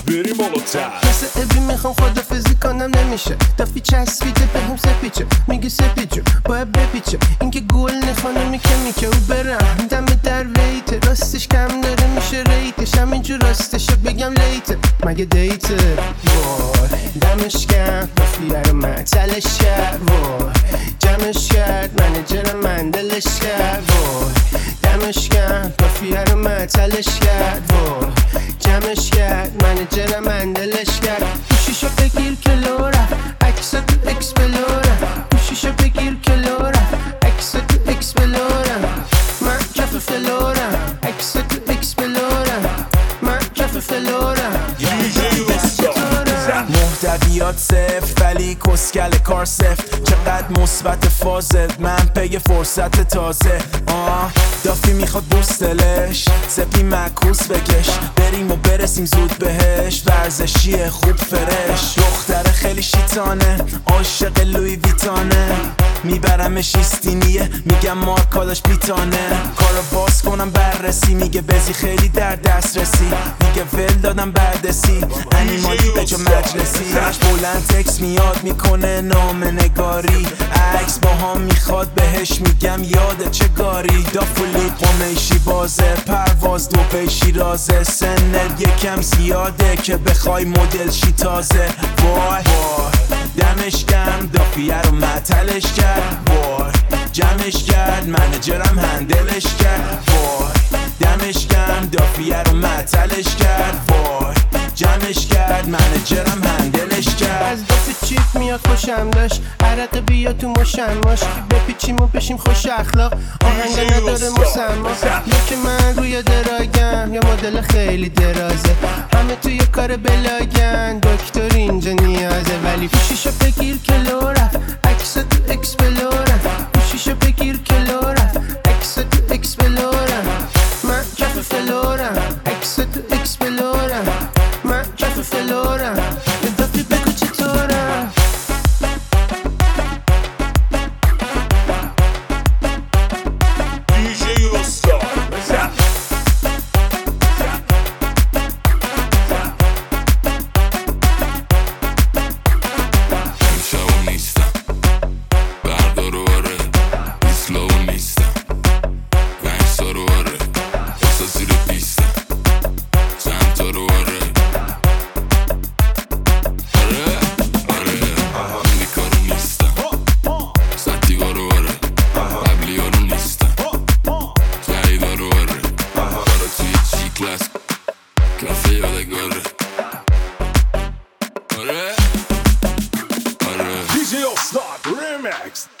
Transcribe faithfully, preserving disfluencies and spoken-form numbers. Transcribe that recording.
بریم بالاتر. مثل ابی میخوام خدافزی کنم نمیشه، دافی چسبیده به هم سپیچه، میگه سپیچه باید بپیچه، این که گل نخانمی که میکه او برم دم در ویته، راستش کم داره میشه ریتش، همینجور راستشه بگم لیته مگه دیته. وای دمش کرد دافیه رو من تلش کرد، وای جمعش کرد منیجر من دلش کرد، وای دمش کرد دافیه رو من تلش کرد، وای جمعش کرد منیجر من دلش کرد. گوشیشو بگیر کلوره عکس تو اکسپلوره، گوشیشو بگیر کلوره عکس تو اکسپلوره، من کف فلورم عکس تو اکسپلوره، من کف فلورم. محتویات صفر ولی کسکل کار سفت، چقدر مثبت فازت من پی فرصت تازه. آه دافی میخواد بوستلش، سپی معکوس بکش، بریم و برسیم زود بهش، ورزشیه خوب فرش، دختر خیلی شیطانه عاشق لوی ویتانه، میبرمش ایستینیه میگم مارکاداش بیتانه، کارو باز کنم بررسی میگه بزی خیلی در دسترسی، میگه ول دادم بردسی انیمالی به جا مجلسی، سرش بلند تکس میاد میکنه نام نگاری، عکس با هم میخواد بهش میگم یاده چه گاری، دافولی قمیشی بازه پرواز دو پیشی رازه، سنت یکم زیاده که بخوای مدل شی تازه. وای وای دمش گرم دافیه رو معطلش کرد، وای جمعش کرد منیجرم هندلش کرد، وای دمش گرم دافیه رو معطلش کرد، وای جمعش کرد منیجرم هندلش کرد. از دافی چیپ میاد خوشم داشت، عرق بیا تو مشماش، بپیچیم و بشیم خوش اخلاق، آهنگ نداره مسما، یا که من روی دراگم یا مدل خیلی درازه، همه توی کار بلاگن دکتر اینجا نیازه، ولی گوشیشو بگیر کلو رفت عکس تو اکسپلورم، گوشیشو بگیر کلو رفت عکس تو اکسپلورم، من کف فلورم عکس تو اکسپلورم، من کف فلورم. دافی بگو چطورم. D J All Star Remix.